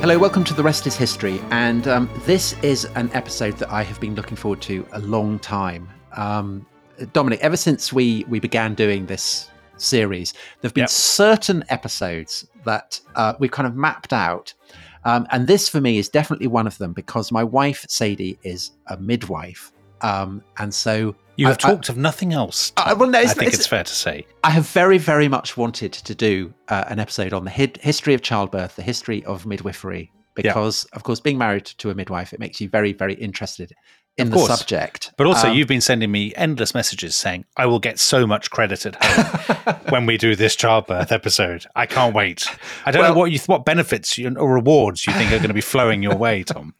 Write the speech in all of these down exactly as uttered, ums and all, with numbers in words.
Hello, welcome to The Rest is History, and um, this is an episode that I have been looking forward to a long time. Um, Dominic, ever since we, we began doing this series, there have been yep. certain episodes that uh, we've kind of mapped out, um, and this for me is definitely one of them because my wife, Sadie, is a midwife, um, and so... You have I, talked I, of nothing else. I, well, no, I think it's, it's fair to say. I have very, very much wanted to do uh, an episode on the hi- history of childbirth, the history of midwifery, because, yeah. of course, being married to a midwife, it makes you very, very interested in of the course. subject. But also, um, you've been sending me endless messages saying, I will get so much credit at home when we do this childbirth episode. I can't wait. I don't well, know what you what benefits you, or rewards you think are going to be flowing your way, Tom.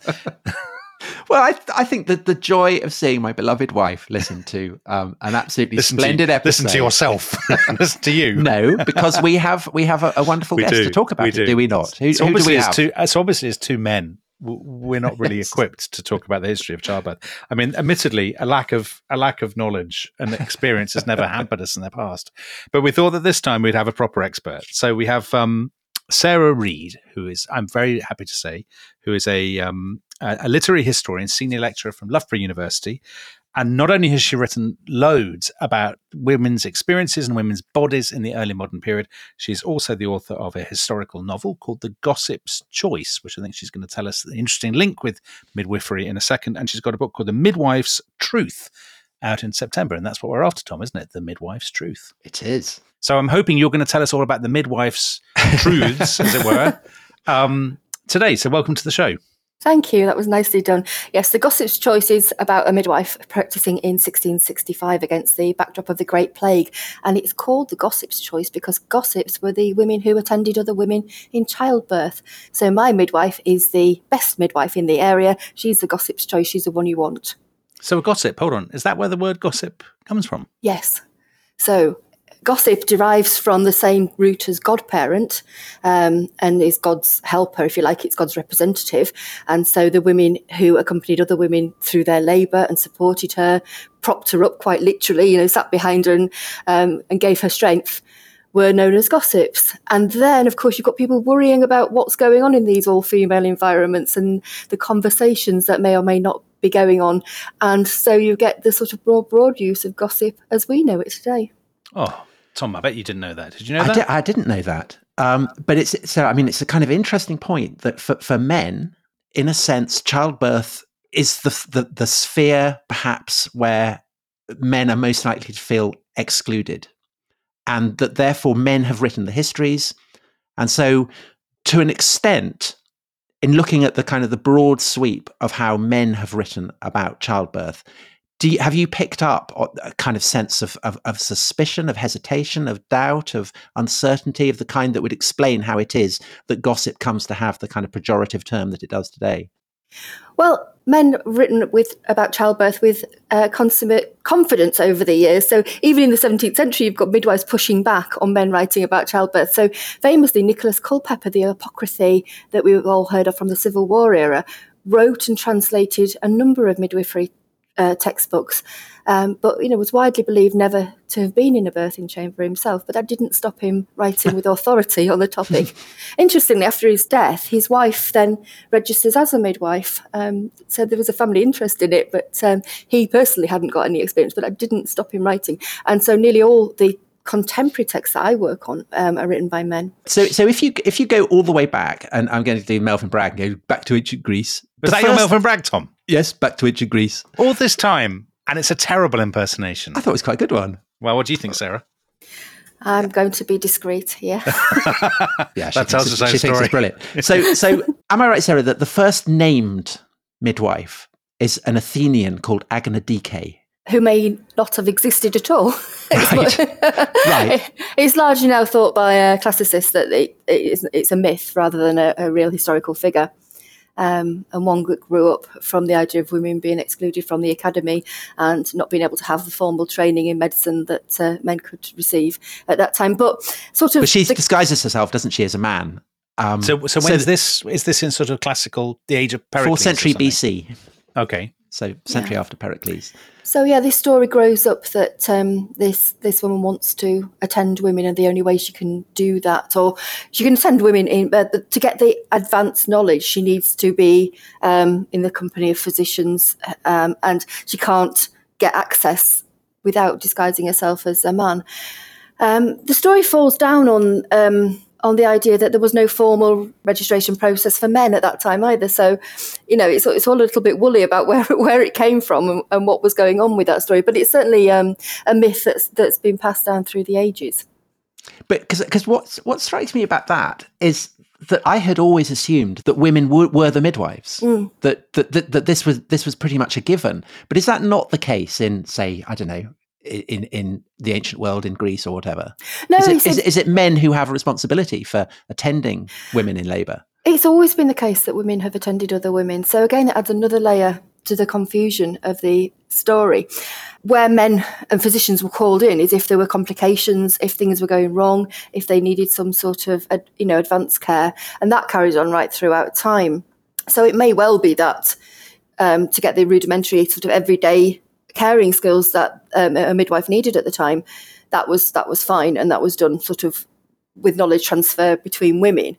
Well, I, th- I think that the joy of seeing my beloved wife listen to um, an absolutely listen splendid to, episode. Listen to yourself. Listen to you. No, because we have we have a, a wonderful we guest do. to talk about we it, do. do we not? Who, so who do we have? Two, so obviously, as two men, we're not really yes. equipped to talk about the history of childbirth. I mean, admittedly, a lack of a lack of knowledge and experience has never hampered us in the past. But we thought that this time we'd have a proper expert. So we have um, Sarah Reed, who is, I'm very happy to say, who is a um, a literary historian, senior lecturer from Loughborough University. And not only has she written loads about women's experiences and women's bodies in the early modern period, she's also the author of a historical novel called The Gossip's Choice, which I think she's going to tell us the interesting link with midwifery in a second. And she's got a book called The Midwife's Truth out in September. And that's what we're after, Tom, isn't it? The Midwife's Truth. It is. So I'm hoping you're going to tell us all about the midwife's truths, as it were, um, today. So welcome to the show. Thank you. That was nicely done. Yes, The Gossip's Choice is about a midwife practicing in sixteen sixty-five against the backdrop of the Great Plague. And it's called The Gossip's Choice because gossips were the women who attended other women in childbirth. So my midwife is the best midwife in the area. She's the Gossip's Choice. She's the one you want. So a gossip, hold on. Is that where the word gossip comes from? Yes. So gossip derives from the same root as godparent um, and is God's helper, if you like. It's God's representative. And so the women who accompanied other women through their labour and supported her, propped her up quite literally, you know, sat behind her and, um, and gave her strength, were known as gossips. And then, of course, you've got people worrying about what's going on in these all-female environments and the conversations that may or may not be going on. And so you get the sort of broad, broad use of gossip as we know it today. Oh, Tom, I bet you didn't know that. Did you know I that? Di- I didn't know that. Um, but it's so. I mean, it's a kind of interesting point that for, for men, in a sense, childbirth is the, the the sphere perhaps where men are most likely to feel excluded, and that therefore men have written the histories, and so to an extent, in looking at the kind of the broad sweep of how men have written about childbirth. Do you, have you picked up a kind of sense of, of, of suspicion, of hesitation, of doubt, of uncertainty, of the kind that would explain how it is that gossip comes to have the kind of pejorative term that it does today? Well, men written with about childbirth with uh, consummate confidence over the years. So even in the seventeenth century, you've got midwives pushing back on men writing about childbirth. So famously, Nicholas Culpeper, the apocryphy that we've all heard of from the Civil War era, wrote and translated a number of midwifery Uh, textbooks, um, but you know was widely believed never to have been in a birthing chamber himself. But that didn't stop him writing with authority on the topic. Interestingly, after his death, his wife then registers as a midwife. Um, so there was a family interest in it, but um, he personally hadn't got any experience. But that didn't stop him writing. And so nearly all the contemporary texts that I work on um, are written by men. So, so if you if you go all the way back, and I'm going to do Melvin Bragg, go back to ancient Greece. Was that first, your Melvin Bragg, Tom? Yes, back to ancient Greece. All this time, and it's a terrible impersonation. I thought it was quite a good one. Well, what do you think, Sarah? I'm going to be discreet. Yeah, yeah, that tells us She story. thinks it's brilliant. So, so am I right, Sarah, that the first named midwife is an Athenian called Agnodike? Who may not have existed at all. Right. right. It's largely now thought by uh, classicists that it, it's, it's a myth rather than a, a real historical figure. Um, and one grew up from the idea of women being excluded from the academy and not being able to have the formal training in medicine that uh, men could receive at that time. But sort of, but she the, disguises herself, doesn't she, as a man? Um, so, so when so is this? Is this in sort of classical, the age of Pericles? Fourth century B C. Okay. So century Yeah. after Pericles. So yeah, this story grows up that um, this this woman wants to attend women, and the only way she can do that, or she can attend women in, but to get the advanced knowledge, she needs to be um, in the company of physicians, um, and she can't get access without disguising herself as a man. Um, the story falls down on um, on the idea that there was no formal registration process for men at that time either. So, you know, it's it's all a little bit woolly about where where it came from and, and what was going on with that story. But it's certainly um, a myth that's that's been passed down through the ages. But because because what what strikes me about that is that I had always assumed that women were, were the midwives. Mm. That, that that that this was this was pretty much a given. But is that not the case in, say, I don't know, in in the ancient world, in Greece or whatever? No, is it, is, is, is it men who have a responsibility for attending women in labour? It's always been the case that women have attended other women. So again, it adds another layer to the confusion of the story. Where men and physicians were called in is if there were complications, if things were going wrong, if they needed some sort of, you know, advanced care, and that carries on right throughout time. So it may well be that um, to get the rudimentary sort of everyday caring skills that um, a midwife needed at the time, that was that was fine, and that was done sort of with knowledge transfer between women.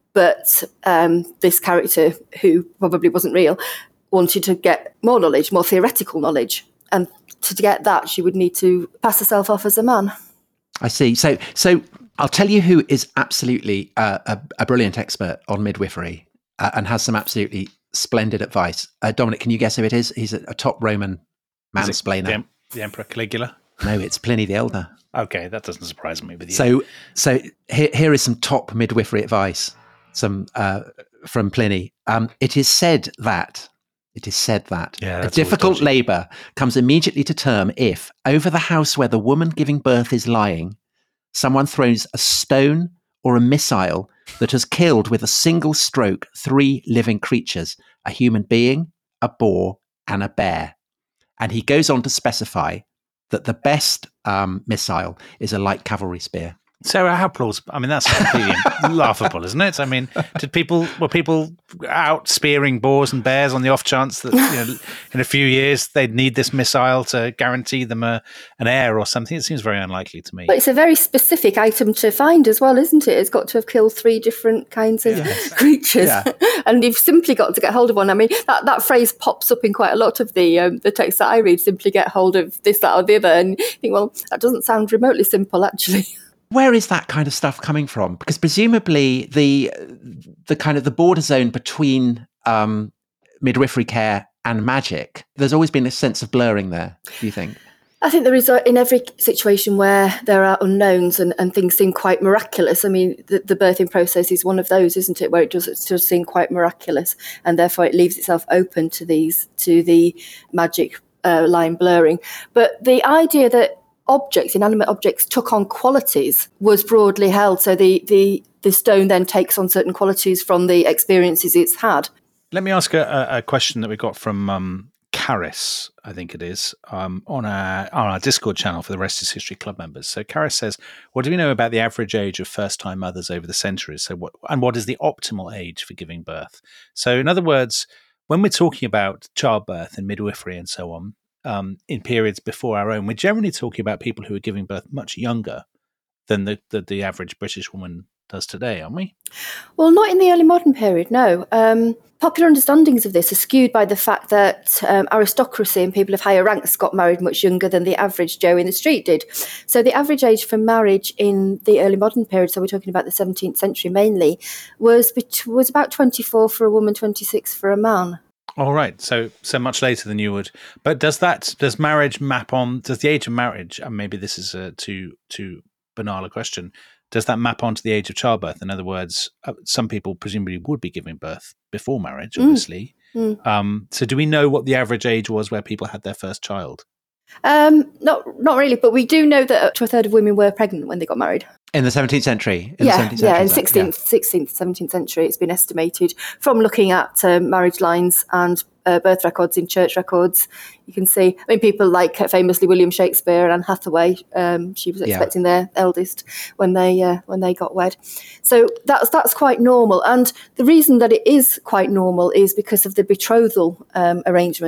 But um, this character, who probably wasn't real, wanted to get more knowledge, more theoretical knowledge, and to get that, she would need to pass herself off as a man. I see. So, so I'll tell you who is absolutely uh, a, a brilliant expert on midwifery uh, and has some absolutely splendid advice. Uh, Dominic, can you guess who it is? He's a, a top Roman mansplainer. The, the Emperor Caligula? No, it's Pliny the Elder. Okay, that doesn't surprise me with you. So, so here, here is some top midwifery advice. Some uh, from Pliny. Um, it is said that it is said that yeah, a difficult labour comes immediately to term if, over the house where the woman giving birth is lying, someone throws a stone or a missile that has killed with a single stroke three living creatures: a human being, a boar, and a bear. And he goes on to specify that the best um, missile is a light cavalry spear. Sarah, how plausible? I mean, that's completely laughable, isn't it? I mean, did people were people out spearing boars and bears on the off chance that, you know, in a few years they'd need this missile to guarantee them a, an heir or something? It seems very unlikely to me. But it's a very specific item to find as well, isn't it? It's got to have killed three different kinds of yes. creatures, yeah. and you've simply got to get hold of one. I mean, that, that phrase pops up in quite a lot of the um, the texts that I read. Simply get hold of this, that, or the other, and you think, well, that doesn't sound remotely simple, actually. Where is that kind of stuff coming from? Because presumably the the kind of the border zone between um, midwifery care and magic, there's always been a sense of blurring there, do you think? I think there is a, in every situation where there are unknowns and, and things seem quite miraculous. I mean, the, the birthing process is one of those, isn't it, where it does, it does seem quite miraculous, and therefore it leaves itself open to these to the magic uh, line blurring. But the idea that objects, inanimate objects, took on qualities was broadly held. So the, the, the stone then takes on certain qualities from the experiences it's had. Let me ask a, a question that we got from um, Caris, I think it is, um, on, our, on our Discord channel for the Rest is History Club members. So Caris says, what do we know about the average age of first-time mothers over the centuries? So, what, and what is the optimal age for giving birth? So in other words, when we're talking about childbirth and midwifery and so on, Um, in periods before our own, we're generally talking about people who are giving birth much younger than the, the, the average British woman does today, aren't we? Well, not in the early modern period, no. Um, popular understandings of this are skewed by the fact that um, aristocracy and people of higher ranks got married much younger than the average Joe in the street did. So the average age for marriage in the early modern period, so we're talking about the seventeenth century mainly, was, was about twenty-four for a woman, twenty-six for a man. All right, so so much later than you would. But does that does marriage map on? Does the age of marriage? And maybe this is a too too banal a question. Does that map onto the age of childbirth? In other words, uh, some people presumably would be giving birth before marriage, obviously. Mm. Mm. Um, so, do we know what the average age was where people had their first child? Um, not not really, but we do know that up to a third of women were pregnant when they got married. In the seventeenth century? In yeah, the seventeenth century, yeah, in sixteenth, yeah. sixteenth, seventeenth century, it's been estimated from looking at um, marriage lines and uh, birth records in church records. You can see, I mean, people like uh, famously William Shakespeare and Anne Hathaway. Um, she was expecting yeah. their eldest when they uh, when they got wed. So that's that's quite normal. And the reason that it is quite normal is because of the betrothal um, arrangements.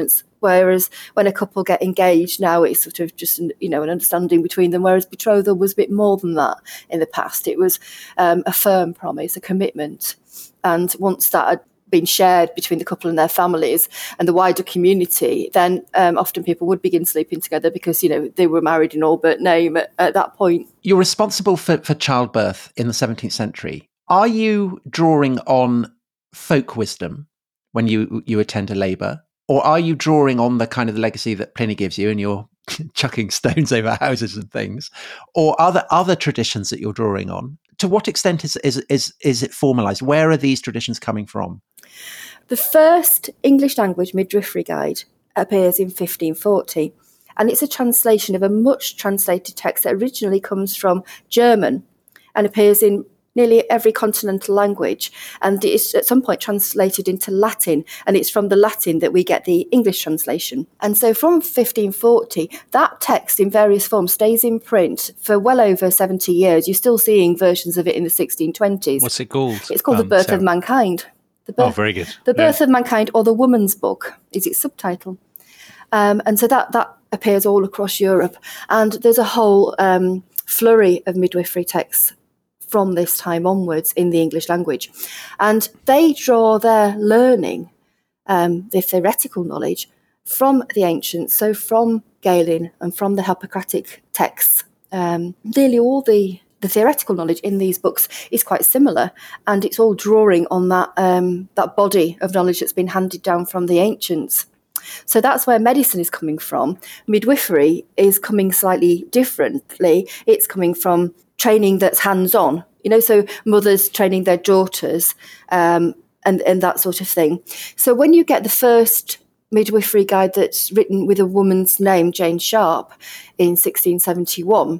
whereas when a couple get engaged now, it's sort of just, you know, an understanding between them, whereas betrothal was a bit more than that in the past. It was um, a firm promise, a commitment. And once that had been shared between the couple and their families and the wider community, then um, often people would begin sleeping together because, you know, they were married in all but name at, at that point. You're responsible for, for childbirth in the seventeenth century. Are you drawing on folk wisdom when you, you attend to labour? Or are you drawing on the kind of the legacy that Pliny gives you and you're chucking stones over houses and things? Or are there other traditions that you're drawing on? To what extent is is is, is it formalised? Where are these traditions coming from? The first English language midwifery guide appears in fifteen forty, and it's a translation of a much translated text that originally comes from German and appears in nearly every continental language, and it's at some point translated into Latin, and it's from the Latin that we get the English translation. And so from fifteen forty, that text in various forms stays in print for well over seventy years. You're still seeing versions of it in the sixteen twenties. What's it called? It's called um, The Birth Sarah. of Mankind. The birth, oh, very good. The Birth yeah. of Mankind, or The Woman's Book, is its subtitle. Um, and so that, that appears all across Europe. And there's a whole um, flurry of midwifery texts from this time onwards in the English language. And they draw their learning, um, their theoretical knowledge, from the ancients, so from Galen and from the Hippocratic texts. Um, nearly all the, the theoretical knowledge in these books is quite similar, and it's all drawing on that, um, that body of knowledge that's been handed down from the ancients. So that's where medicine is coming from. Midwifery is coming slightly differently. It's coming from training that's hands-on, you know, so mothers training their daughters um, and, and that sort of thing. So when you get the first midwifery guide that's written with a woman's name, Jane Sharp, in sixteen seventy-one,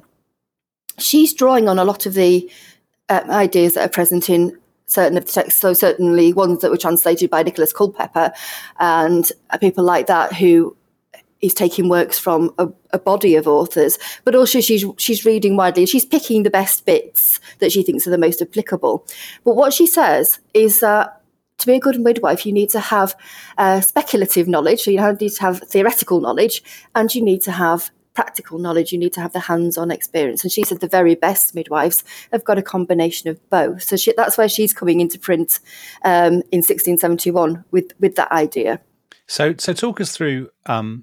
she's drawing on a lot of the uh, ideas that are present in certain of the texts, so certainly ones that were translated by Nicholas Culpeper and people like that, who is taking works from a, a body of authors, but also she's she's reading widely. She's picking the best bits that she thinks are the most applicable. But what she says is that to be a good midwife, you need to have uh, speculative knowledge, so you need to have theoretical knowledge, and you need to have practical knowledge. You need to have the hands-on experience. And she said the very best midwives have got a combination of both. So she, that's where she's coming into print um, in sixteen seventy-one with with that idea. So, so talk us through. Um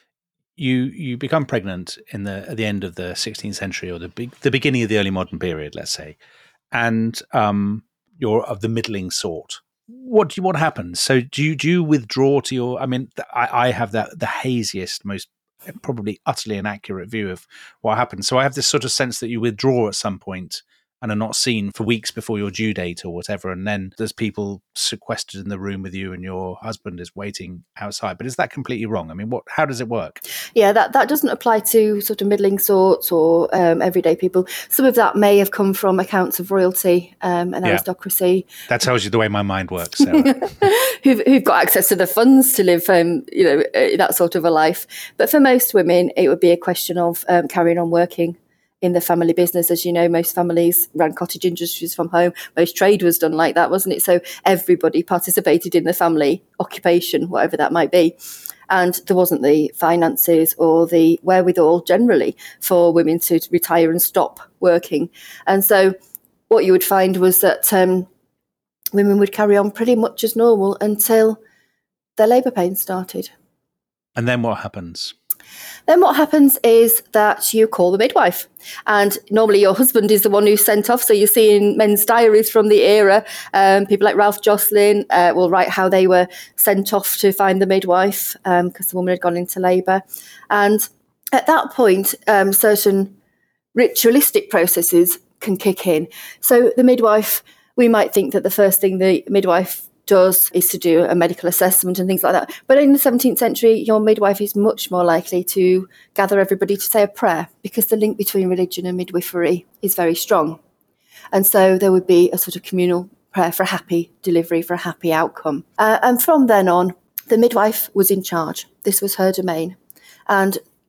You you become pregnant in the at the end of the sixteenth century, or the be, the beginning of the early modern period, let's say, and um, you're of the middling sort. What do you, what happens? So do you do you withdraw to your? I mean, I, I have that the haziest, most probably utterly inaccurate view of what happens. So I have this sort of sense that you withdraw at some point and are not seen for weeks before your due date or whatever, and then there's people sequestered in the room with you and your husband is waiting outside. But is that completely wrong? I mean, what? How does it work? Yeah, that, that doesn't apply to sort of middling sorts or um, everyday people. Some of that may have come from accounts of royalty um, and yeah. aristocracy. That tells you the way my mind works, Sarah. who've, who've got access to the funds to live, um, you know, uh, that sort of a life. But for most women, it would be a question of um, carrying on working in the family business. As you know, most families ran cottage industries from home. Most trade was done like that, wasn't it? So everybody participated in the family occupation, whatever that might be. And there wasn't the finances or the wherewithal generally for women to retire and stop working. And so what you would find was that um, women would carry on pretty much as normal until their labour pains started. And then what happens? Then what happens is that you call the midwife, and normally your husband is the one who's sent off. So you see in men's diaries from the era, um, people like Ralph Jocelyn uh, will write how they were sent off to find the midwife because um, the woman had gone into labour. And at that point, um, certain ritualistic processes can kick in. So the midwife, we might think that the first thing the midwife does is to do a medical assessment and things like that. But in the seventeenth century, your midwife is much more likely to gather everybody to say a prayer, because the link between religion and midwifery is very strong. And so there would be a sort of communal prayer for a happy delivery, for a happy outcome. Uh, and from then on, the midwife was in charge. This was her domain. And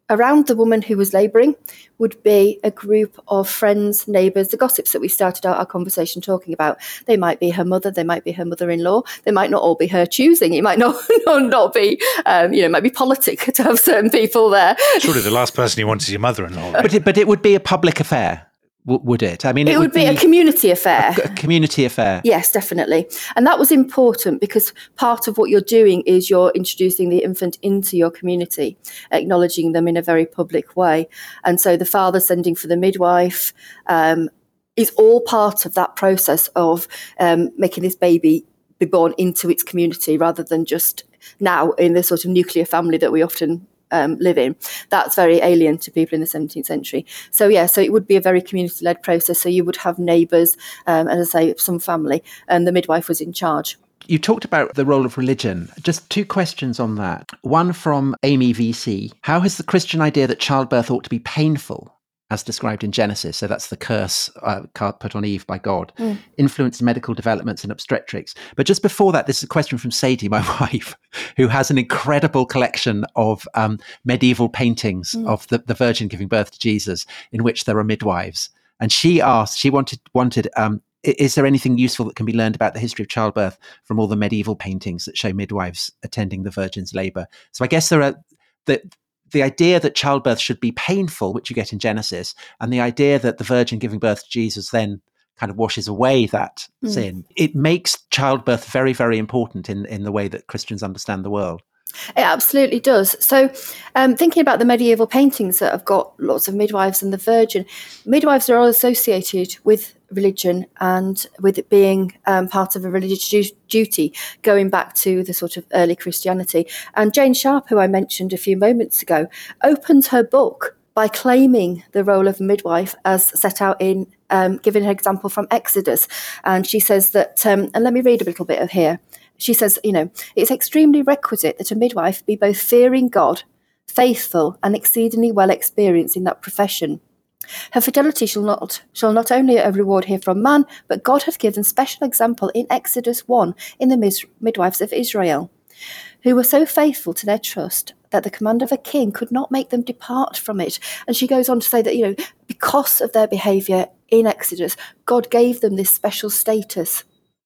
around the woman who was labouring would be a group of friends, neighbours, the gossips that we started out our conversation talking about. They might be her mother, they might be her mother-in-law, they might not all be her choosing. It might not not, not be, um, you know, it might be politic to have certain people there. Surely the last person you want is your mother-in-law. Right? But it, but it would be a public affair. Would it? I mean, it, it would, would be, be a community affair. A, a community affair. Yes, definitely. And that was important because part of what you're doing is you're introducing the infant into your community, acknowledging them in a very public way. And so the father sending for the midwife um, is all part of that process of um, making this baby be born into its community rather than just now in the sort of nuclear family that we often Um, live in. That's very alien to people in the seventeenth century. So yeah, so it would be a very community-led process. So you would have neighbours, um, and as I say, some family, and the midwife was in charge. You talked about the role of religion. Just two questions on that. One from Amy V C. How has the Christian idea that childbirth ought to be painful, as described in Genesis, so that's the curse uh, put on Eve by God, mm. influenced medical developments in obstetrics? But just before that, this is a question from Sadie, my wife, who has an incredible collection of um, medieval paintings mm. of the, the Virgin giving birth to Jesus, in which there are midwives. And she asked, she wanted, wanted um, is there anything useful that can be learned about the history of childbirth from all the medieval paintings that show midwives attending the Virgin's labour? So I guess there are... the The idea that childbirth should be painful, which you get in Genesis, and the idea that the Virgin giving birth to Jesus then kind of washes away that mm. sin, it makes childbirth very, very important in, in the way that Christians understand the world. It absolutely does. So um, thinking about the medieval paintings that have got lots of midwives and the Virgin, midwives are all associated with religion and with it being um, part of a religious du- duty going back to the sort of early Christianity. And Jane Sharp, who I mentioned a few moments ago, opens her book by claiming the role of midwife as set out in, um, giving an example from Exodus. And she says that, um, and let me read a little bit of here. She says, you know, it's extremely requisite that a midwife be both fearing God, faithful, and exceedingly well experienced in that profession. Her fidelity shall not shall not only a reward here from man, but God hath given special example in Exodus one in the mis- midwives of Israel, who were so faithful to their trust that the command of a king could not make them depart from it. And she goes on to say that, you know, because of their behaviour in Exodus, God gave them this special status.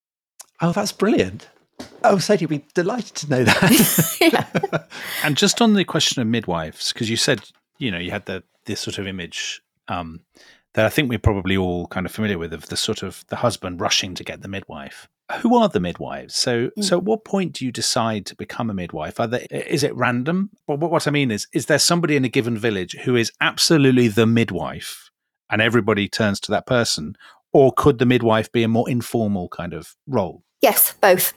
Oh, that's brilliant. Oh, Sadie, you'd be delighted to know that. Yeah. And just on the question of midwives, because you said, you know, you had the this sort of image um, that I think we're probably all kind of familiar with, of the sort of the husband rushing to get the midwife. Who are the midwives? So, mm. so at what point do you decide to become a midwife? Are they, is it random? But what, what I mean is, is there somebody in a given village who is absolutely the midwife and everybody turns to that person? Or could the midwife be a more informal kind of role? Yes, both.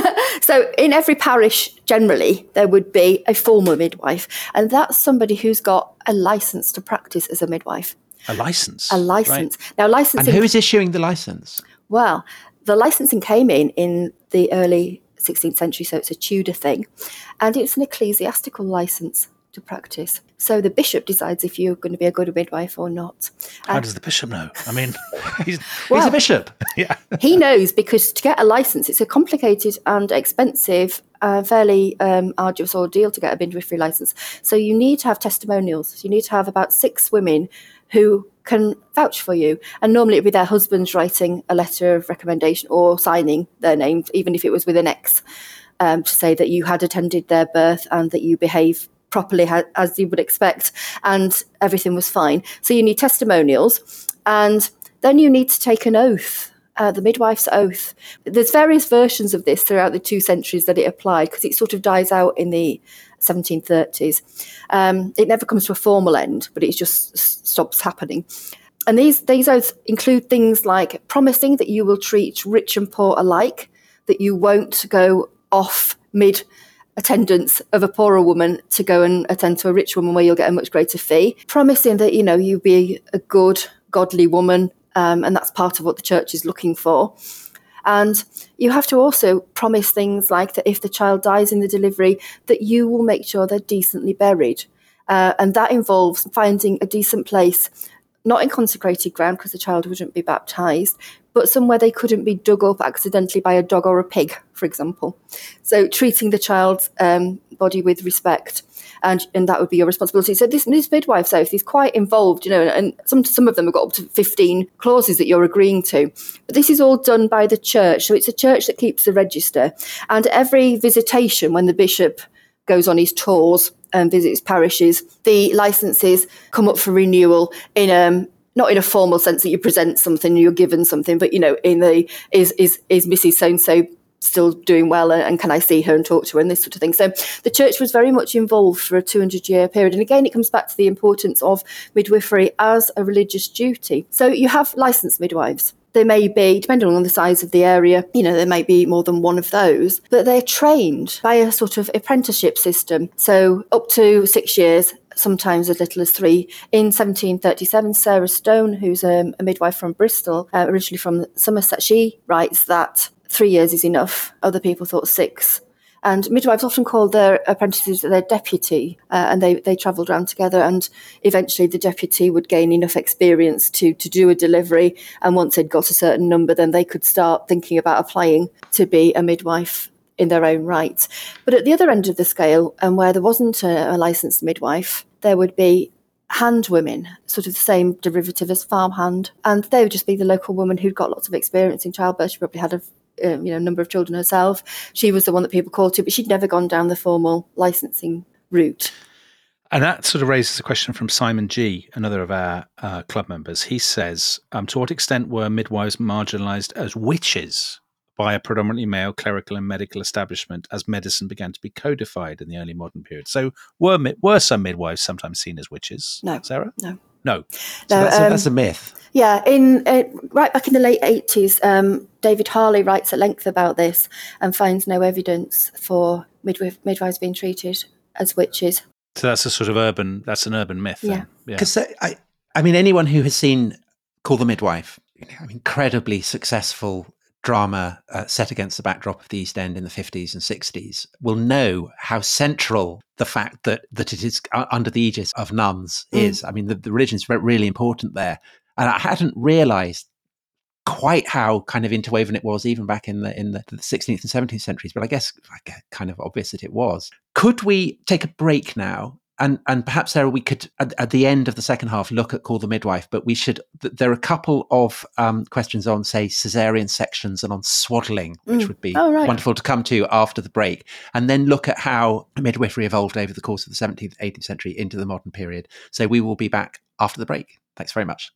So in every parish, generally, there would be a formal midwife, and that's somebody who's got a licence to practice as a midwife. A licence? A licence. Right. Now, licensing... And who is issuing the licence? Well, the licensing came in in the early sixteenth century, so it's a Tudor thing, and it's an ecclesiastical licence to practice. So the bishop decides if you're going to be a good midwife or not. How uh, does the bishop know? I mean, he's, well, he's a bishop. Yeah, he knows, because to get a license, it's a complicated and expensive, uh, fairly um, arduous ordeal to get a midwifery license. So you need to have testimonials. You need to have about six women who can vouch for you. And normally it'd be their husbands writing a letter of recommendation or signing their name, even if it was with an X, um, to say that you had attended their birth and that you behave properly as you would expect, and everything was fine. So you need testimonials, and then you need to take an oath, uh, the midwife's oath. There's various versions of this throughout the two centuries that it applied, because it sort of dies out in the seventeen thirties. Um, it never comes to a formal end, but it just s- stops happening. And these, these oaths include things like promising that you will treat rich and poor alike, that you won't go off mid attendance of a poorer woman to go and attend to a rich woman where you'll get a much greater fee, promising that, you know, you'll be a good, godly woman, um, and that's part of what the church is looking for. And you have to also promise things like that if the child dies in the delivery, that you will make sure they're decently buried. Uh, and that involves finding a decent place, not in consecrated ground because the child wouldn't be baptised, but somewhere they couldn't be dug up accidentally by a dog or a pig, for example. So treating the child's um, body with respect. And, and that would be your responsibility. So this, this midwife's oath is quite involved, you know, and some some of them have got up to fifteen clauses that you're agreeing to. But this is all done by the church. So it's a church that keeps the register. And every visitation, when the bishop goes on his tours and visits parishes, the licenses come up for renewal in um not in a formal sense that you present something, you're given something, but, you know, in the, is is is Missus So-and-so still doing well, and can I see her and talk to her and this sort of thing. So the church was very much involved for a two hundred year period. And again, it comes back to the importance of midwifery as a religious duty. So you have licensed midwives. There may be, depending on the size of the area, you know, there may be more than one of those, but they're trained by a sort of apprenticeship system. So up to six years, sometimes as little as three. In seventeen thirty-seven, Sarah Stone, who's um, a midwife from Bristol, uh, originally from Somerset, she writes that three years is enough. Other people thought six. And midwives often called their apprentices their deputy, uh, and they, they travelled around together, and eventually the deputy would gain enough experience to, to do a delivery, and once they'd got a certain number, then they could start thinking about applying to be a midwife in their own right. But at the other end of the scale, and where there wasn't a, a licensed midwife, there would be hand women, sort of the same derivative as farmhand, and they would just be the local woman who'd got lots of experience in childbirth. She probably had a um, you know number of children herself. She was the one that people called to, but she'd never gone down the formal licensing route. And that sort of raises a question from Simon G, another of our uh, club members. He says, um, to what extent were midwives marginalised as witches by a predominantly male clerical and medical establishment as medicine began to be codified in the early modern period? So were were some midwives sometimes seen as witches? No. Sarah? No. No. So no that's, um, a, that's a myth. Yeah, in uh, right back in the late eighties, um, David Harley writes at length about this and finds no evidence for midwife, midwives being treated as witches. So that's a sort of urban, that's an urban myth. Yeah. Because, yeah. I, I mean, anyone who has seen Call the Midwife, you know, incredibly successful drama uh, set against the backdrop of the East End in the fifties and sixties, will know how central the fact that that it is uh, under the aegis of nuns mm. is. I mean, the, the religion is really important there. And I hadn't realised quite how kind of interwoven it was even back in the in the, the sixteenth and seventeenth centuries, but I guess kind of obvious that it was. Could we take a break now? And and perhaps, Sarah, we could, at, at the end of the second half, look at Call the Midwife, but we should, th- there are a couple of um, questions on, say, caesarean sections and on swaddling, which mm. would be oh, right. wonderful to come to after the break, and then look at how midwifery evolved over the course of the seventeenth, eighteenth century into the modern period. So we will be back after the break. Thanks very much.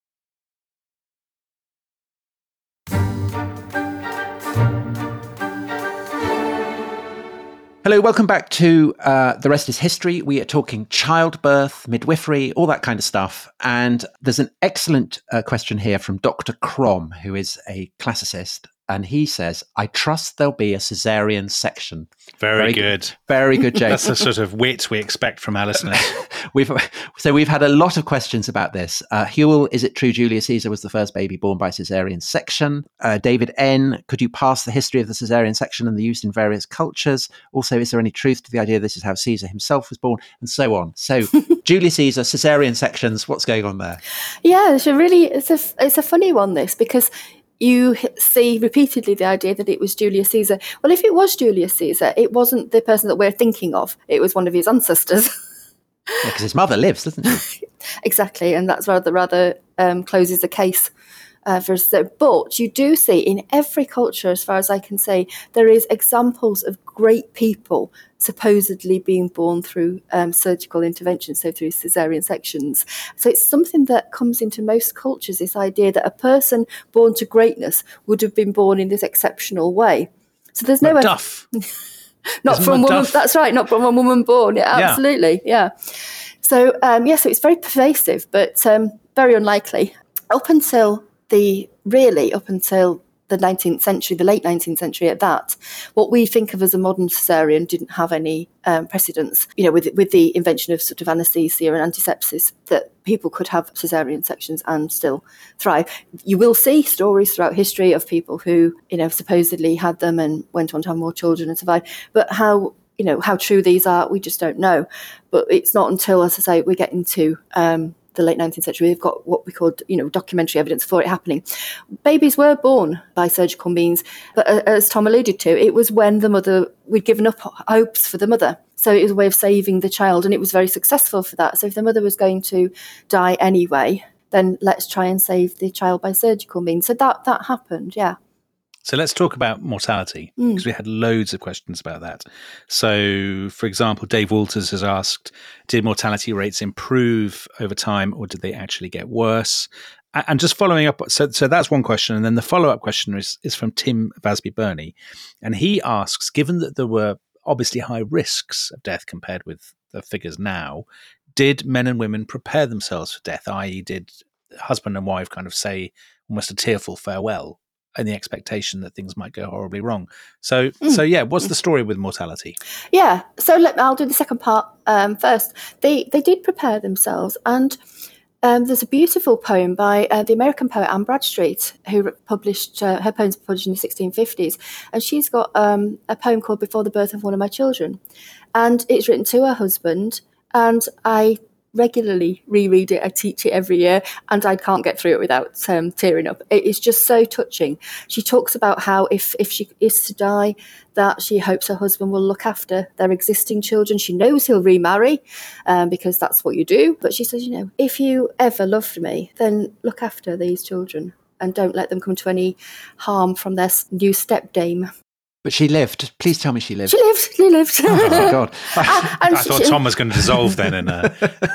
Hello, welcome back to uh, The Rest is History. We are talking childbirth, midwifery, all that kind of stuff. And there's an excellent uh, question here from Doctor Crom, who is a classicist. And he says, I trust there'll be a caesarean section. Very, Very good. good. Very good, Jake. That's the sort of wit we expect from our listeners. we've So we've had a lot of questions about this. Uh, Hewell, is it true Julius Caesar was the first baby born by caesarean section? Uh, David N, could you pass the history of the caesarean section and the use in various cultures? Also, is there any truth to the idea this is how Caesar himself was born? And so on. So Julius Caesar, caesarean sections, what's going on there? Yeah, it's a really, it's a, it's a funny one, this, because you see repeatedly the idea that it was Julius Caesar. Well, if it was Julius Caesar, it wasn't the person that we're thinking of. It was one of his ancestors. Yeah, because his mother lives, doesn't she? Exactly, and that's rather rather um, closes the case uh, for us. But you do see in every culture, as far as I can say, there is examples of great people supposedly being born through um, surgical intervention, so through caesarean sections. So it's something that comes into most cultures, this idea that a person born to greatness would have been born in this exceptional way. So there's no... Macduff. Not Isn't from Macduff? woman. That's right. Not from a woman born. Yeah, absolutely. Yeah. yeah. So um, yeah. So it's very pervasive, but um, very unlikely. Up until the really up until the nineteenth century, the late nineteenth century, at that, what we think of as a modern caesarean didn't have any um, precedence. You know, with with the invention of sort of anaesthesia and antisepsis, that people could have caesarean sections and still thrive. You will see stories throughout history of people who, you know, supposedly had them and went on to have more children and survived. But how, you know, how true these are, we just don't know. But it's not until, as I say, we get into um, the late nineteenth century. We've got what we called, you know, documentary evidence for it happening. Babies were born by surgical means, but as Tom alluded to, it was when the mother, we'd given up hopes for the mother. So it was a way of saving the child, and it was very successful for that. So if the mother was going to die anyway, then let's try and save the child by surgical means. So that that happened, yeah. So let's talk about mortality, because mm. we had loads of questions about that. So, for example, Dave Walters has asked, did mortality rates improve over time, or did they actually get worse? And just following up, so so that's one question. And then the follow-up question is, is from Tim Vasby-Burney. And he asks, given that there were obviously high risks of death compared with the figures now, did men and women prepare themselves for death, that is did husband and wife kind of say almost a tearful farewell in the expectation that things might go horribly wrong? So, mm. so yeah, what's the story with mortality? Yeah, so let, I'll do the second part um, first. They they did prepare themselves, and um, there's a beautiful poem by uh, the American poet Anne Bradstreet, who published, uh, her poems were published in the sixteen fifties, and she's got um, a poem called Before the Birth of One of My Children, and it's written to her husband, and I regularly reread it. I teach it every year, and I can't get through it without um, tearing up. It is just so touching. She talks about how if, if she is to die, that she hopes her husband will look after their existing children. She knows he'll remarry um, because that's what you do. But she says, you know, if you ever loved me, then look after these children and don't let them come to any harm from their new stepdame. But she lived. Please tell me she lived. She lived. She lived. Oh, my God. I, I thought Tom was going to dissolve then. In a...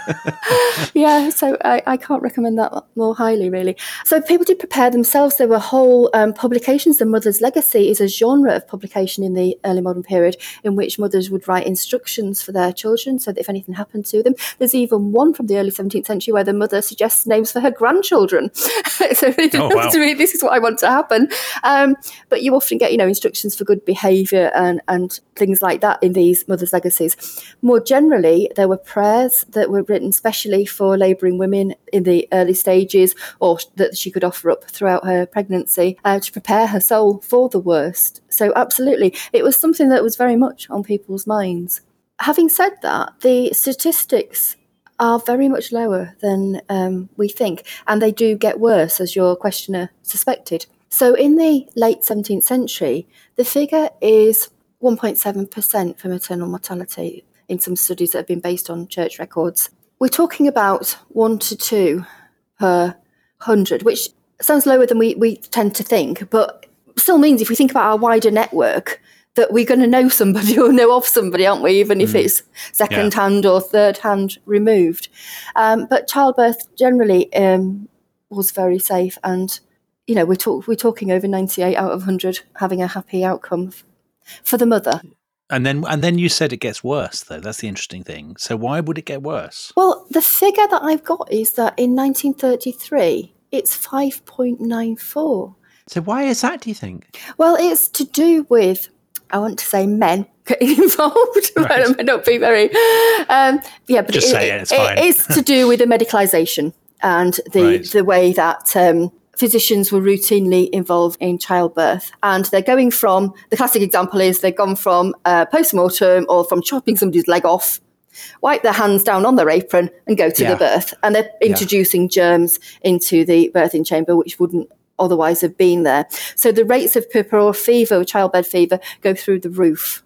yeah, so I, I can't recommend that more highly, really. So people did prepare themselves. There were whole um, publications. The Mother's Legacy is a genre of publication in the early modern period in which mothers would write instructions for their children so that if anything happened to them. There's even one from the early seventeenth century where the mother suggests names for her grandchildren. So oh, wow. to me, this is what I want to happen. Um, but you often get, you know, instructions for good behaviour and, and things like that in these Mother's Legacies. More generally, there were prayers that were written specially for labouring women in the early stages, or that she could offer up throughout her pregnancy uh, to prepare her soul for the worst. So absolutely, it was something that was very much on people's minds. Having said that, the statistics are very much lower than um, we think, and they do get worse, as your questioner suspected. So in the late seventeenth century, the figure is one point seven percent for maternal mortality in some studies that have been based on church records. We're talking about one to two per hundred, which sounds lower than we, we tend to think, but still means if we think about our wider network, that we're going to know somebody or know of somebody, aren't we, even if mm. it's second-hand yeah. or third-hand removed. Um, but childbirth generally um, was very safe, and you know, we're, talk- we're talking over ninety-eight out of one hundred having a happy outcome f- for the mother. And then and then you said it gets worse, though. That's the interesting thing. So why would it get worse? Well, the figure that I've got is that in nineteen thirty-three, it's five point nine four. So why is that, do you think? Well, it's to do with, I want to say men getting involved, right. but it may not be very... Um, yeah, but Just it, say it, it's fine. It, it's to do with the medicalisation and the, right. the way that... Um, physicians were routinely involved in childbirth, and they're going from, the classic example is they've gone from uh, post-mortem or from chopping somebody's leg off, wipe their hands down on their apron and go to yeah. the birth, and they're introducing yeah. germs into the birthing chamber which wouldn't otherwise have been there. So the rates of puerperal fever, childbed fever, go through the roof.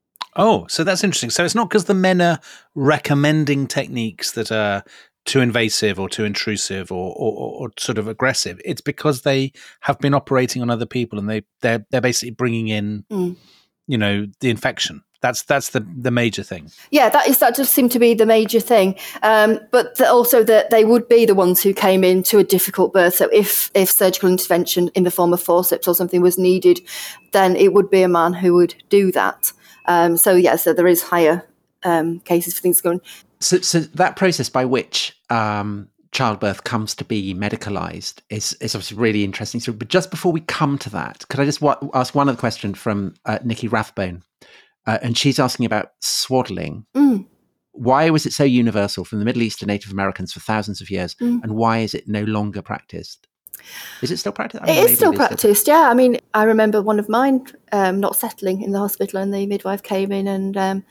Oh, so that's interesting. So it's not because the men are recommending techniques that are too invasive or too intrusive or, or, or sort of aggressive. It's because they have been operating on other people, and they they're they're basically bringing in, mm. you know, the infection. That's that's the the major thing. Yeah, that is that does seem to be the major thing. Um, but the, also that they would be the ones who came into a difficult birth. So if if surgical intervention in the form of forceps or something was needed, then it would be a man who would do that. Um, so yeah, so there is higher um, cases for things going. So, so that process by which um, childbirth comes to be medicalised is, is obviously really interesting. So, but just before we come to that, could I just wa- ask one other question from uh, Nikki Rathbone? Uh, and she's asking about swaddling. Mm. Why was it so universal from the Middle East to Native Americans for thousands of years? Mm. And why is it no longer practised? Is it still practised? I mean, it is still practised, still... yeah. I mean, I remember one of mine um, not settling in the hospital, and the midwife came in and... Um,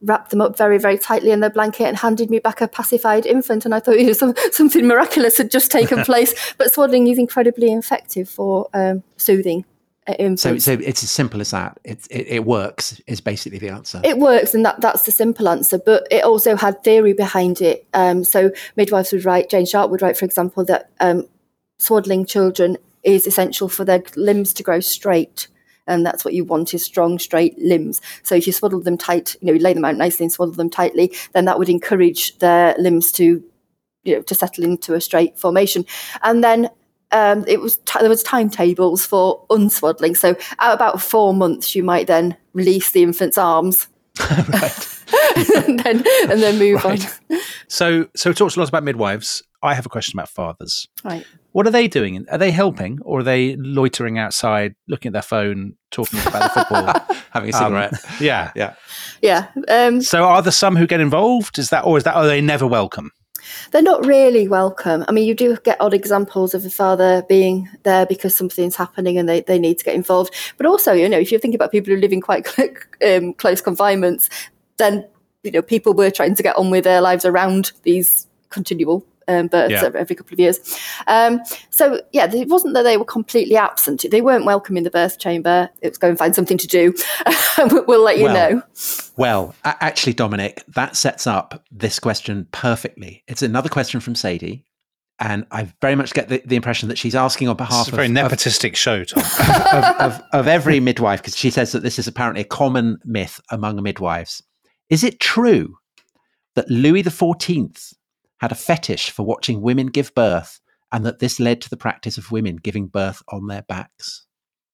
wrapped them up very, very tightly in their blanket and handed me back a pacified infant. And I thought, you know, some, something miraculous had just taken place. But swaddling is incredibly effective for um, soothing infants. So, so it's as simple as that. It, it, it works is basically the answer. It works, and that, that's the simple answer. But it also had theory behind it. Um, so midwives would write, Jane Sharp would write, for example, that um, swaddling children is essential for their limbs to grow straight. And that's what you want, is strong, straight limbs. So if you swaddle them tight, you know, you lay them out nicely and swaddle them tightly, then that would encourage their limbs to, you know, to settle into a straight formation. And then um, it was t- there was timetables for unswaddling. So at about four months, you might then release the infant's arms. Right. and then and then move Right. on. So, so we talked a lot about midwives. I have a question about fathers. Right. What are they doing? Are they helping, or are they loitering outside, looking at their phone, talking about the football, having a cigarette? Um, yeah, yeah. Yeah. Um, So, are there some who get involved? Is that, or is that, are they never welcome? They're not really welcome. I mean, you do get odd examples of a father being there because something's happening and they, they need to get involved. But also, you know, if you're thinking about people who live in quite um, close confinements, then, you know, people were trying to get on with their lives around these continual um, births Yeah. every couple of years. Um, so, yeah, it wasn't that they were completely absent. They weren't welcome in the birth chamber. It was go and find something to do. We'll let you Well, know. Well, a- actually, Dominic, that sets up this question perfectly. It's another question from Sadie, and I very much get the, the impression that she's asking on behalf It's a very of, of, nepotistic show, Tom. of, of, of every midwife, because she says that this is apparently a common myth among midwives. Is it true that Louis the fourteenth had a fetish for watching women give birth, and that this led to the practice of women giving birth on their backs?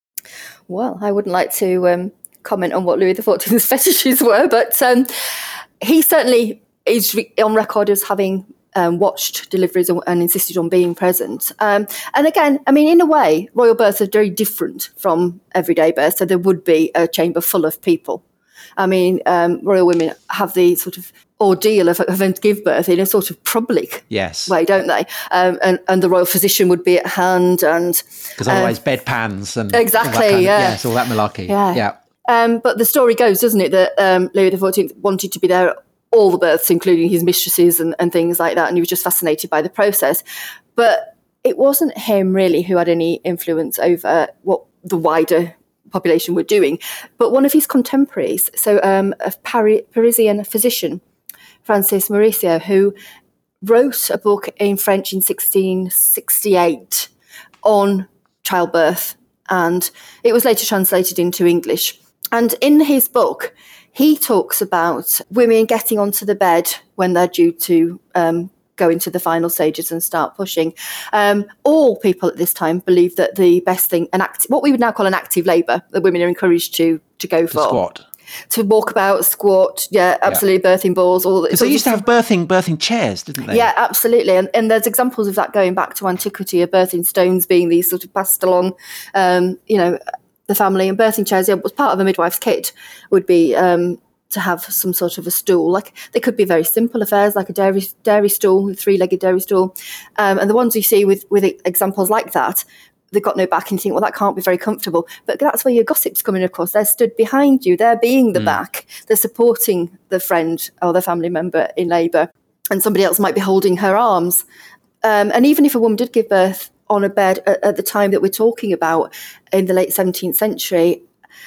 Well, I wouldn't like to um, comment on what Louis the fourteenth's fetishes were, but um, he certainly is re- on record as having um, watched deliveries and, and insisted on being present. Um, and again, I mean, in a way, royal births are very different from everyday births, so there would be a chamber full of people. I mean, um, royal women have the sort of ordeal of having to give birth in a sort of public Yes. way, don't they? Um, and, and the royal physician would be at hand, and Because otherwise, bedpans and exactly, all that kind of, yeah. yes, all that malarkey. Yeah. yeah. Um, but the story goes, doesn't it, that um, Louis the fourteenth wanted to be there at all the births, including his mistresses and, and things like that, and he was just fascinated by the process. But it wasn't him really who had any influence over what the wider population were doing, but one of his contemporaries, so um, a Pari- Parisian physician, Francis Mauricio, who wrote a book in French in sixteen sixty-eight on childbirth, and it was later translated into English. And in his book, he talks about women getting onto the bed when they're due to um, go into the final stages and start pushing. Um, all people at this time believe that the best thing, an act, what we would now call an active labour, that women are encouraged to to go for. Squat. To walk about, squat, yeah, absolutely, yeah. Birthing balls, all that. Because they used to have birthing birthing chairs, didn't they? Yeah, absolutely. And, and there's examples of that going back to antiquity, of birthing stones being these sort of passed along, um, you know, the family, and birthing chairs, yeah, was part of a midwife's kit, would be um, to have some sort of a stool. Like, they could be very simple affairs, like a dairy dairy stool, a three-legged dairy stool. Um, and the ones you see with, with examples like that, they've got no back, and you think, well, that can't be very comfortable. But that's where your gossip's coming across. They're stood behind you. They're being the mm. back. They're supporting the friend or the family member in labour. And somebody else might be holding her arms. Um, and even if a woman did give birth on a bed at, at the time that we're talking about, in the late seventeenth century,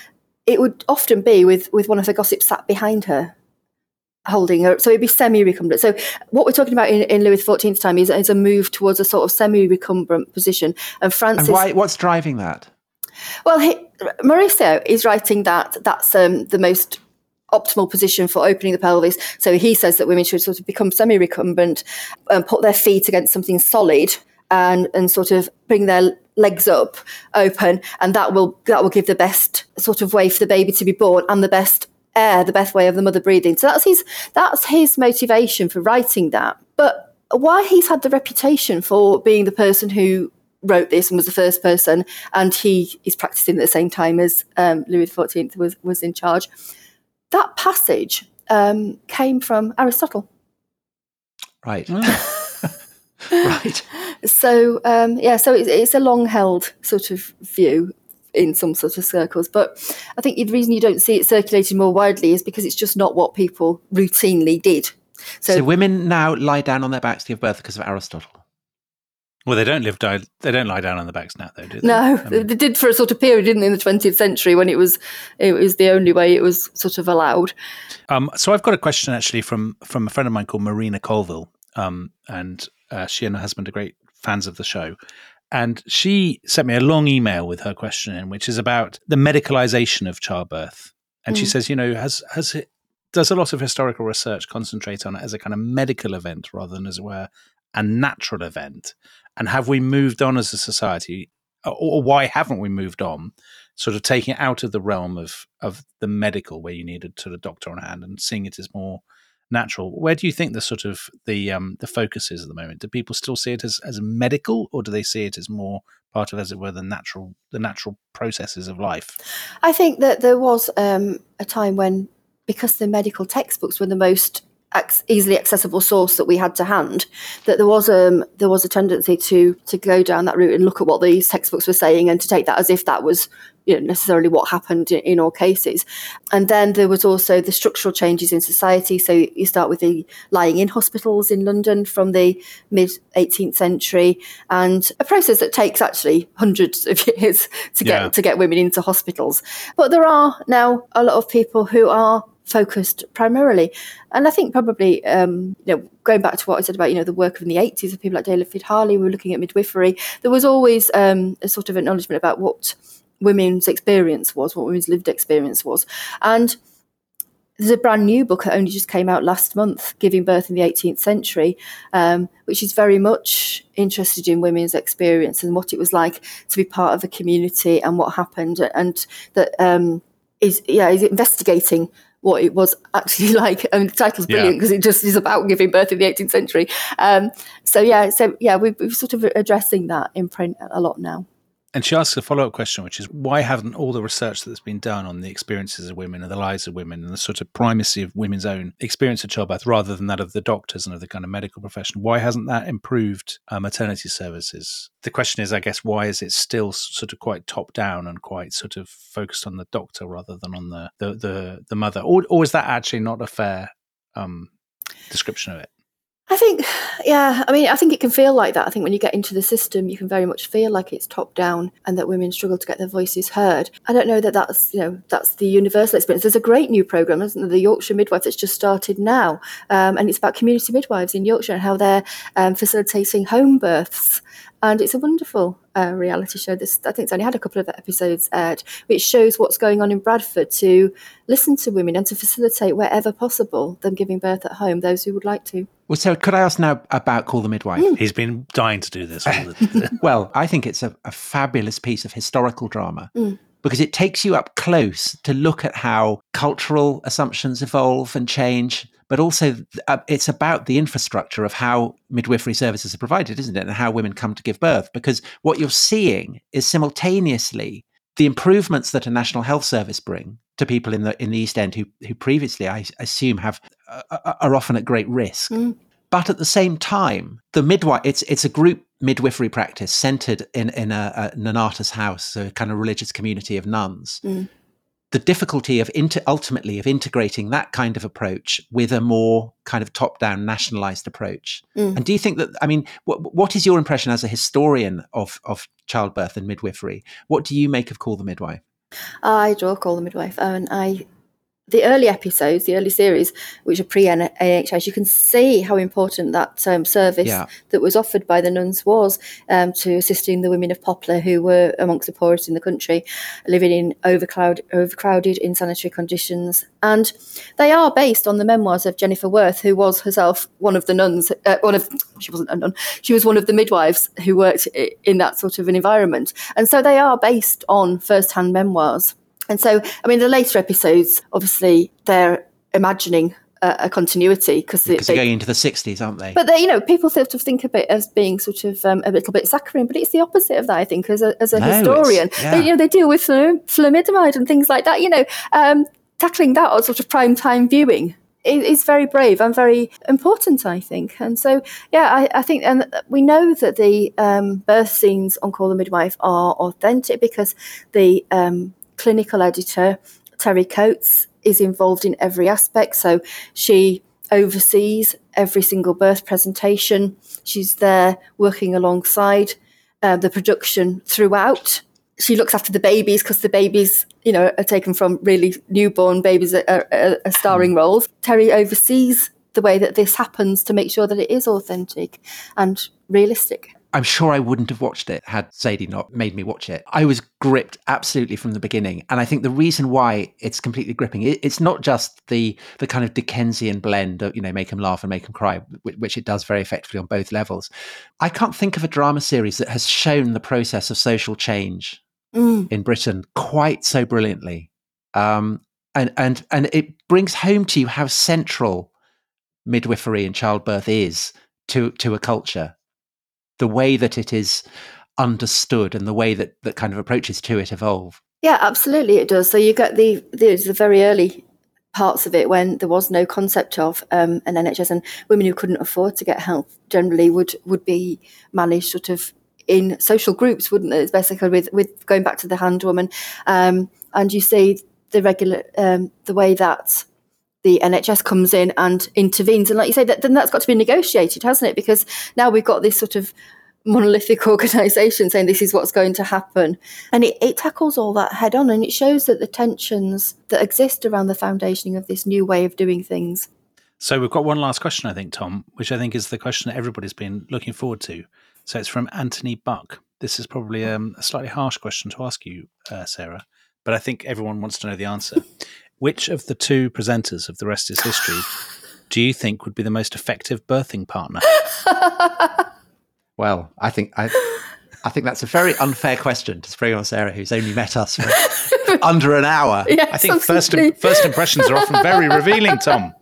it would often be with, with one of the gossips sat behind her, holding her. So it'd be semi-recumbent. So what we're talking about in, in Louis the fourteenth's time is, is a move towards a sort of semi-recumbent position. And Francis... And why, what's driving that? Well, he, Mauricio is writing that that's um, the most optimal position for opening the pelvis. So he says that women should sort of become semi-recumbent and put their feet against something solid and, and sort of bring their legs up open, and that will that will give the best sort of way for the baby to be born and the best air, the best way of the mother breathing. So that's his that's his motivation for writing that. But why he's had the reputation for being the person who wrote this and was the first person, and he is practicing at the same time as um, Louis the fourteenth was, was in charge, that passage um, came from Aristotle. Right. Right. So, um, yeah, so it's, it's a long-held sort of view in some sort of circles. But I think the reason you don't see it circulating more widely is because it's just not what people routinely did. So, so women now lie down on their backs to give birth because of Aristotle? Well, they don't live. Die, they don't lie down on their backs now, though, do they? No, I mean, they did for a sort of period, didn't they, in the twentieth century when it was it was the only way it was sort of allowed. Um, so I've got a question actually from from a friend of mine called Marina Colville, um, and uh, she and her husband are great fans of the show. And she sent me a long email with her question in, which is about the medicalization of childbirth. And mm. she says, you know, has has it, does a lot of historical research concentrate on it as a kind of medical event rather than, as it were, a natural event? And have we moved on as a society, or, or why haven't we moved on, sort of taking it out of the realm of of the medical, where you needed sort of doctor on hand, and seeing it as more natural? Where do you think the sort of the um, the focus is at the moment? Do people still see it as, as medical, or do they see it as more part of, as it were, the natural the natural processes of life? I think that there was um, a time when, because the medical textbooks were the most ac- easily accessible source that we had to hand, that there was um there was a tendency to to go down that route and look at what these textbooks were saying and to take that as if that was, you know, necessarily what happened in, in all cases. And then there was also the structural changes in society. So you start with the lying in hospitals in London from the mid eighteenth century, and a process that takes actually hundreds of years to get yeah. to get women into hospitals. But there are now a lot of people who are focused primarily, and I think probably um, you know, going back to what I said about, you know, the work of in the eighties of people like David Harley, we were looking at midwifery. There was always um, a sort of acknowledgement about what women's experience was, what women's lived experience was. And there's a brand new book that only just came out last month, Giving Birth in the eighteenth century, um, which is very much interested in women's experience and what it was like to be part of a community and what happened, and that um, is yeah is investigating what it was actually like. I mean, the title's brilliant because yeah. it just is about giving birth in the eighteenth century. Um, so yeah, so yeah, we're, we're sort of addressing that in print a lot now. And she asks a follow-up question, which is, why haven't all the research that's been done on the experiences of women and the lives of women and the sort of primacy of women's own experience of childbirth rather than that of the doctors and of the kind of medical profession, why hasn't that improved uh, maternity services? The question is, I guess, why is it still sort of quite top-down and quite sort of focused on the doctor rather than on the the the, the mother? Or, or is that actually not a fair um, description of it? I think, yeah, I mean, I think it can feel like that. I think when you get into the system, you can very much feel like it's top down and that women struggle to get their voices heard. I don't know that that's, you know, that's the universal experience. There's a great new programme, isn't there, the Yorkshire Midwife, that's just started now. Um, and it's about community midwives in Yorkshire and how they're um, facilitating home births. And it's a wonderful uh, reality show. This, I think it's only had a couple of episodes aired, which shows what's going on in Bradford to listen to women and to facilitate wherever possible them giving birth at home, those who would like to. Well, so could I ask now about Call the Midwife? Mm. He's been dying to do this. Well, I think it's a, a fabulous piece of historical drama. Mm. Because it takes you up close to look at how cultural assumptions evolve and change, but also uh, it's about the infrastructure of how midwifery services are provided, isn't it? And how women come to give birth. Because what you're seeing is simultaneously the improvements that a National Health Service bring to people in the in the East End who who previously, I assume, have uh, are often at great risk. Mm. But at the same time, the midwife, it's it's a group midwifery practice centered in, in a, a Nonnatus house, so a kind of religious community of nuns. Mm. The difficulty of inter, ultimately of integrating that kind of approach with a more kind of top-down nationalized approach. Mm. And do you think that, I mean, what, what is your impression as a historian of, of childbirth and midwifery? What do you make of Call the Midwife? I adore Call the Midwife, and I... The early episodes, the early series, which are pre-A H S, you can see how important that um, service yeah. that was offered by the nuns was um, to assisting the women of Poplar, who were amongst the poorest in the country, living in overcrowded, overcrowded insanitary conditions. And they are based on the memoirs of Jennifer Worth, who was herself one of the nuns, uh, one of, she wasn't a nun, she was one of the midwives who worked in that sort of an environment. And so they are based on first-hand memoirs. And so, I mean, the later episodes, obviously, they're imagining a, a continuity because they, they're going into the sixties, aren't they? But they, you know, people sort of think of it as being sort of um, a little bit saccharine, but it's the opposite of that. I think, as a as a no, historian, yeah. they, you know, they deal with thalidomide and things like that. You know, um, tackling that on sort of prime time viewing is very brave and very important, I think. And so, yeah, I, I think, and we know that the um, birth scenes on Call the Midwife are authentic because the um, clinical editor, Terry Coates, is involved in every aspect. So she oversees every single birth presentation. She's there working alongside uh, the production throughout. She looks after the babies because the babies, you know, are taken from really newborn babies are, are, are starring roles. Terry oversees the way that this happens to make sure that it is authentic and realistic. I'm sure I wouldn't have watched it had Sadie not made me watch it. I was gripped absolutely from the beginning. And I think the reason why it's completely gripping, it's not just the the kind of Dickensian blend of, you know, make them laugh and make them cry, which it does very effectively on both levels. I can't think of a drama series that has shown the process of social change mm. in Britain quite so brilliantly. Um, and, and, and it brings home to you how central midwifery and childbirth is to, to a culture. The way that it is understood and the way that, that kind of approaches to it evolve. Yeah, absolutely it does. So you get the, the, the very early parts of it when there was no concept of um, an N H S, and women who couldn't afford to get help generally would, would be managed sort of in social groups, wouldn't it? It's basically with, with going back to the handwoman. Um, and you see the regular, um, the way that the N H S comes in and intervenes. And like you say, that, then that's got to be negotiated, hasn't it? Because now we've got this sort of monolithic organisation saying this is what's going to happen. And it, it tackles all that head on, and it shows that the tensions that exist around the foundationing of this new way of doing things. So we've got one last question, I think, Tom, which I think is the question that everybody's been looking forward to. So it's from Anthony Buck. This is probably um, a slightly harsh question to ask you, uh, Sarah, but I think everyone wants to know the answer. Which of the two presenters of The Rest is History do you think would be the most effective birthing partner? Well, I think I, I think that's a very unfair question to spring on Sarah, who's only met us for under an hour. Yes, I think first first impressions are often very revealing, Tom.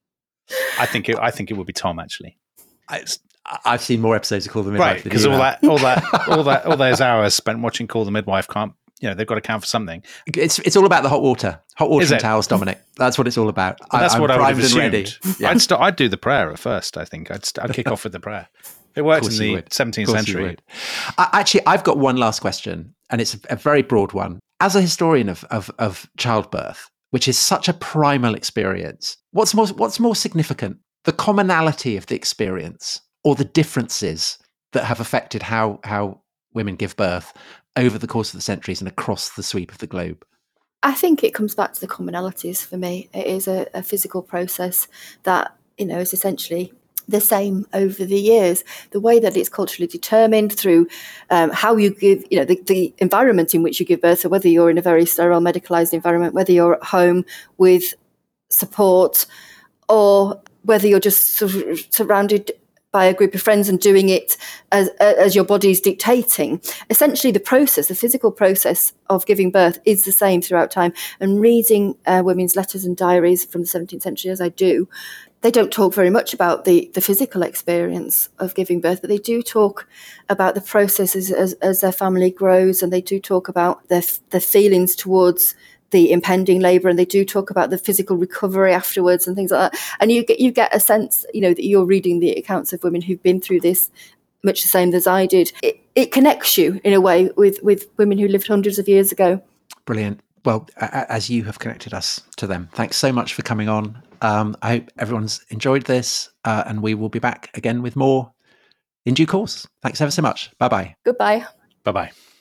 I think it, I think it would be Tom, actually. I, I've seen more episodes of Call the Midwife, right? Because all that, all that, all that, all those hours spent watching Call the Midwife can't. You know, they've got to count for something. It's it's all about the hot water. Hot water and towels, Dominic. That's what it's all about. Well, that's I, what I'm I would have assumed. ready. Yeah. I'd, st- I'd do the prayer at first, I think. I'd, st- I'd kick off with the prayer. It worked in the seventeenth century. I, actually, I've got one last question, and it's a, a very broad one. As a historian of, of, of childbirth, which is such a primal experience, what's more, what's more significant? The commonality of the experience or the differences that have affected how how women give birth over the course of the centuries and across the sweep of the globe? I think it comes back to the commonalities for me. It is a, a physical process that, you know, is essentially the same over the years. The way that it's culturally determined through um, how you give, you know, the, the environment in which you give birth. So whether you're in a very sterile, medicalised environment, whether you're at home with support, or whether you're just sort of surrounded by a group of friends and doing it as as your body's dictating. Essentially, the process, the physical process of giving birth is the same throughout time. And reading uh, women's letters and diaries from the seventeenth century, as I do, they don't talk very much about the, the physical experience of giving birth, but they do talk about the processes as, as their family grows, and they do talk about their, their feelings towards the impending labour, and they do talk about the physical recovery afterwards and things like that. And you get you get a sense, you know, that you're reading the accounts of women who've been through this much the same as I did. It, it connects you in a way with, with women who lived hundreds of years ago. Brilliant. Well, as you have connected us to them, thanks so much for coming on. Um, I hope everyone's enjoyed this, uh, and we will be back again with more in due course. Thanks ever so much. Bye-bye. Goodbye. Bye-bye.